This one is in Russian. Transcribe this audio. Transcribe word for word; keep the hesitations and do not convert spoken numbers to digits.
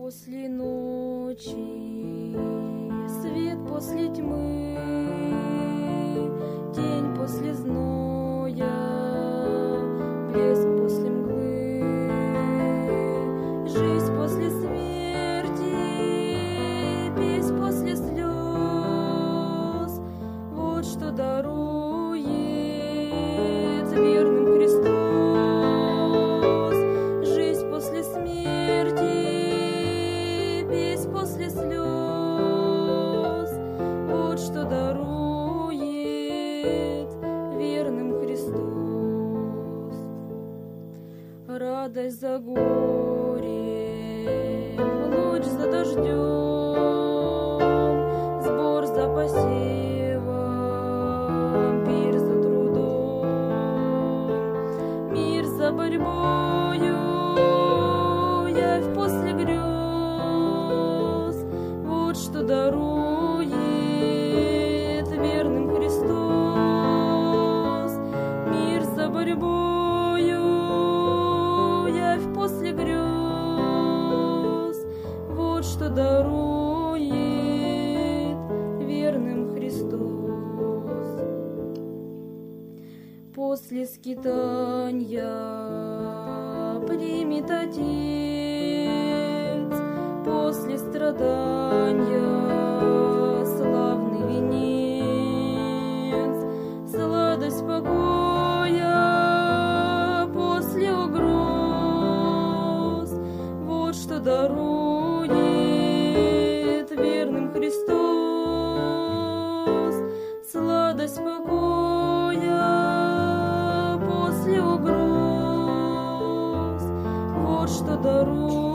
после ночи, свет после тьмы, день после зноя, блеск после мглы, жизнь после смерти, песнь после слез. Вот что дарует верным Христос. Жизнь после смерти, песнь после слез. Вот что дарует верным Христос. Радость за горем, ночь за дождем, сбор за посевом, пир за трудом, мир за борьбою, явь после грез. Вот что дарует верным Христос. Мир за борьбою, явь после грез. Вот что дарует верным Христос. После скитанья примет Отец, после страдания славный венец, сладость покоя после угроз. Вот что дарует верным Христос. Сладость покоя после угроз. Вот что дарует